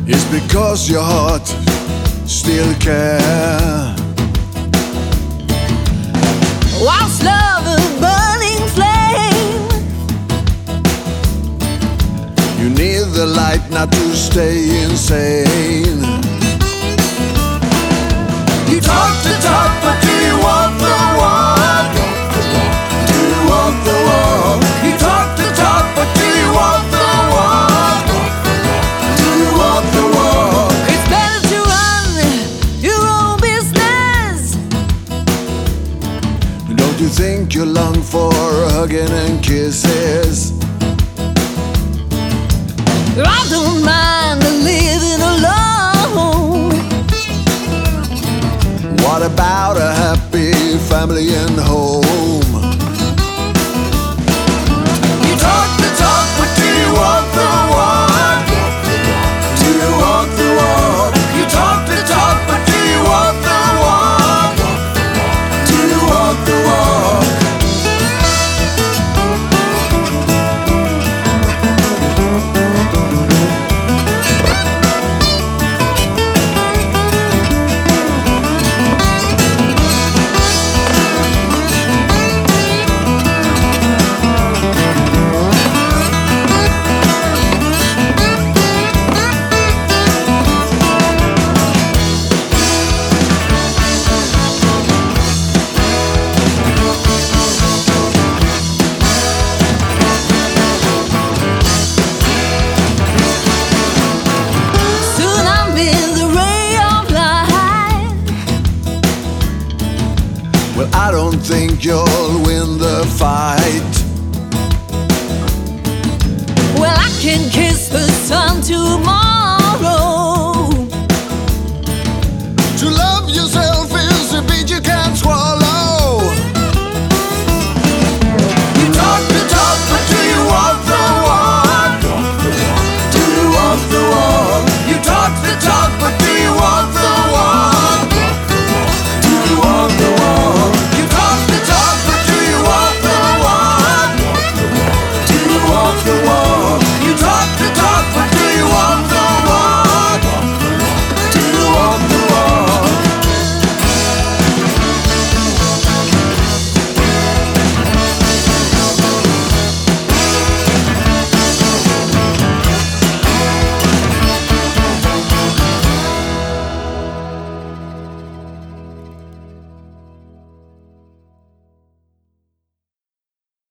It's because your heart still cares. Whilst love a burning flame, you need the light not to stay insane. You talk the talk, but do you walk the walk? Do you walk the walk? You talk the talk, but do you walk the walk? Do you walk the walk? it's better to run your own business. Don't you think you long for hugging and kisses? I don't mind living alone. What about a happy family and home? You talk the talk, but do you walk the walk? Do you walk the walk? You talk the talk, but do you walk the walk? Do you walk the walk? Soon I'm in the ray of light. Well, I don't think you'll win the fight. Well, I can kiss the sun tomorrow. To love yourself is a beat you can't swallow. You talk the talk, but do you walk the walk? Do you walk the walk? You talk the talk, but